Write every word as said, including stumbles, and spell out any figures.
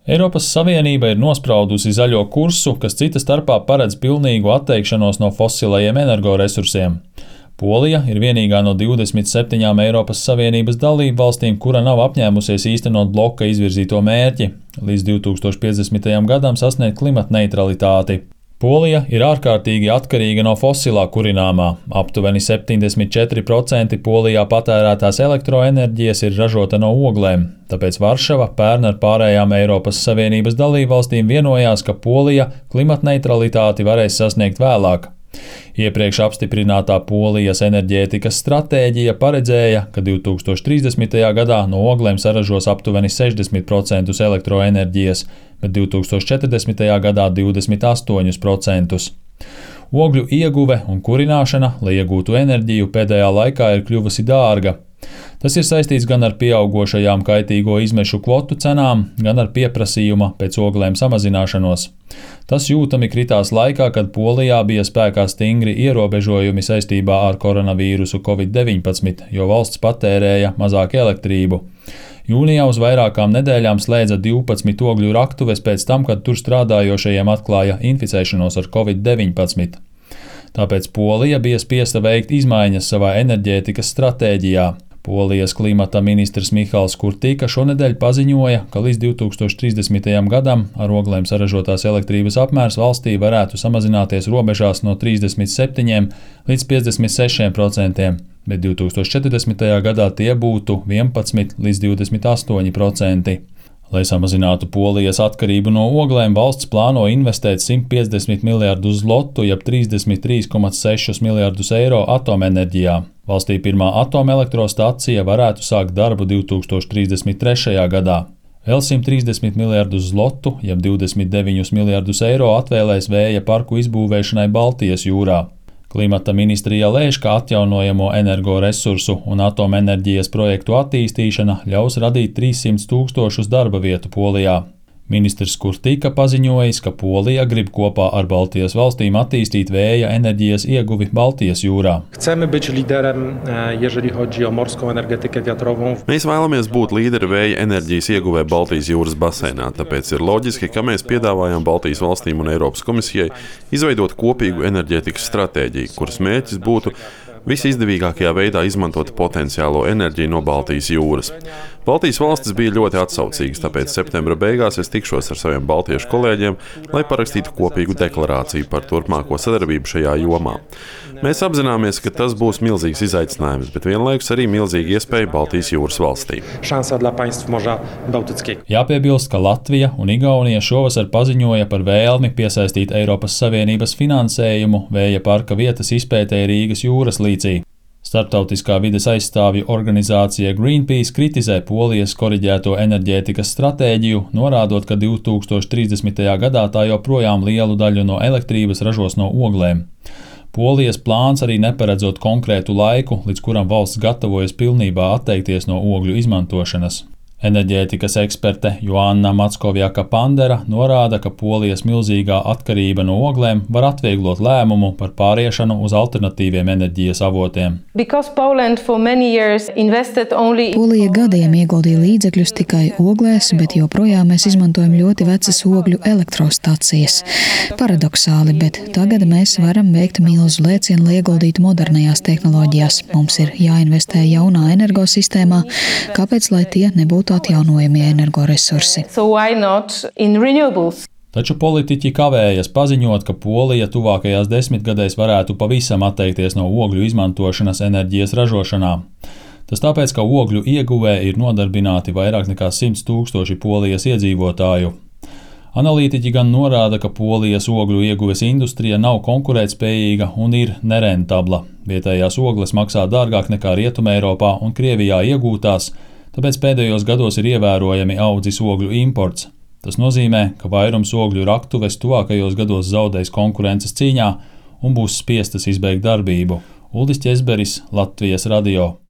Eiropas Savienība ir nospraudusi zaļo kursu, kas cita starpā paredz pilnīgu atteikšanos no fosilajiem energoresursiem. Polija ir vienīgā no divdesmit septiņām Eiropas Savienības dalību valstīm, kura nav apņēmusies īstenot bloka izvirzīto mērķi – līdz divi tūkstoši piecdesmitajam gadam sasniegt klimatneitralitāti. Polija ir ārkārtīgi atkarīga no fosilā kurināmā. Aptuveni septiņdesmit četri procenti Polijā patērētās elektroenerģijas ir ražota no oglēm, tāpēc Varšava pērn ar pārējām Eiropas Savienības dalībvalstīm vienojās, ka Polija klimatneitralitāti varēs sasniegt vēlāk. Iepriekš apstiprinātā Polijas enerģētikas stratēģija paredzēja, ka divi tūkstoši trīsdesmitajā gadā no oglēm saražos aptuveni sešdesmit procentus elektroenerģijas, bet divi tūkstoši četrdesmitajā gadā divdesmit astoņus procentus. Ogļu ieguve un kurināšana, lai iegūtu enerģiju, pēdējā laikā ir kļuvusi dārga. Tas ir saistīts gan ar pieaugošajām kaitīgo izmešu kvotu cenām, gan ar pieprasījuma pēc oglēm samazināšanos. Tas jūtami kritās laikā, kad Polijā bija spēkā stingri ierobežojumi saistībā ar koronavīrusu covid deviņpadsmit, jo valsts patērēja mazāk elektrību. Jūnijā uz vairākām nedēļām slēdza divpadsmit ogļu raktuves pēc tam, kad tur strādājošajiem atklāja inficēšanos ar covid deviņpadsmit. Tāpēc Polija bija spiesta veikt izmaiņas savā enerģētikas stratēģijā. Polijas klimata ministrs Mihals Kurtika šonedēļ paziņoja, ka līdz divi tūkstoši trīsdesmitajam gadam ar oglēm saražotās elektrības apmērs valstī varētu samazināties robežās no trīsdesmit septiņiem līdz piecdesmit sešiem procentiem, bet divi tūkstoši četrdesmitajā gadā tie būtu vienpadsmit līdz divdesmit astoņi procenti. Lai samazinātu Polijas atkarību no oglēm, valsts plāno investēt simt piecdesmit miljardus zlotu, jeb trīsdesmit trīs komats sešus miljardus eiro atomenerģijā. Valstī pirmā atomelektrostacija varētu sākt darbu divi tūkstoši trīsdesmit trešajā gadā. Vēl simt trīsdesmit miljardus zlotu, jeb divdesmit deviņus miljardus eiro atvēlēs vēja parku izbūvēšanai Baltijas jūrā. Klimata ministrija lēš, ka atjaunojamo energoresursu un atomenerģijas projektu attīstīšana ļaus radīt trīssimt tūkstošus darba vietu Polijā. Ministrs Kurtika paziņojis, ka Polija grib kopā ar Baltijas valstīm attīstīt vēja enerģijas ieguvi Baltijas jūrā. Mēs vēlamies būt līderi vēja enerģijas ieguvē Baltijas jūras baseinā, tāpēc ir loģiski, ka mēs piedāvājam Baltijas valstīm un Eiropas komisijai izveidot kopīgu enerģētikas stratēģiju, kuras mērķis būtu visizdevīgākajā veidā izmantot potenciālo enerģiju no Baltijas jūras. Baltijas valstis bija ļoti atsaucīgas, tāpēc septembra beigās es tikšos ar saviem baltiešu kolēģiem, lai parakstītu kopīgu deklarāciju par turpmāko sadarbību šajā jomā. Mēs apzināmies, ka tas būs milzīgs izaicinājums, bet vienlaikus arī milzīga iespēja Baltijas jūras valstīm. Jāpiebilst, ka Latvija un Igaunija šovasar paziņoja par vēlmi piesaistīt Eiropas Savienības finansējumu vēja parka vietas izpētēji Rīgas jūras līcī. Starptautiskā vides aizstāvju organizācija Greenpeace kritizē Polijas koriģēto enerģētikas stratēģiju, norādot, ka divi tūkstoši trīsdesmitajā gadā tā joprojām lielu daļu no elektrības ražos no oglēm. Polijas plāns arī neparedzot konkrētu laiku, līdz kuram valsts gatavojas pilnībā atteikties no ogļu izmantošanas. Enerģētikas eksperte Joanna Mackovjaka-Pandera norāda, ka Polijas milzīgā atkarība no oglēm var atvieglot lēmumu par pāriešanu uz alternatīviem enerģijas avotiem. Polija gadiem ieguldīja līdzekļus tikai oglēs, bet joprojām mēs izmantojam ļoti vecas ogļu elektrostacijas. Paradoxāli, bet tagad mēs varam veikt milzu lēcienu, lai ieguldītu modernajās tehnoloģijās. Mums ir jāinvestē jaunā energosistēmā, kāpēc lai tie nebūtu atjaunojamie energoresursi. Taču politiķi kavējas paziņot, ka Polija tuvākajās desmitgadēs varētu pavisam atteikties no ogļu izmantošanas enerģijas ražošanā. Tas tāpēc, ka ogļu ieguvē ir nodarbināti vairāk nekā simts tūkstoši Polijas iedzīvotāju. Analītiķi gan norāda, ka Polijas ogļu ieguves industrija nav konkurētspējīga un ir nerentabla. Vietējās ogles maksā dārgāk nekā Rietumeiropā un Krievijā iegūtās, tāpēc pēdējos gados ir ievērojami audzis ogļu imports. Tas nozīmē, ka vairums ogļu raktuves tuvākajos gados zaudēs konkurences cīņā un būs spiestas izbeigt darbību. Uldis Ķezberis, Latvijas radio.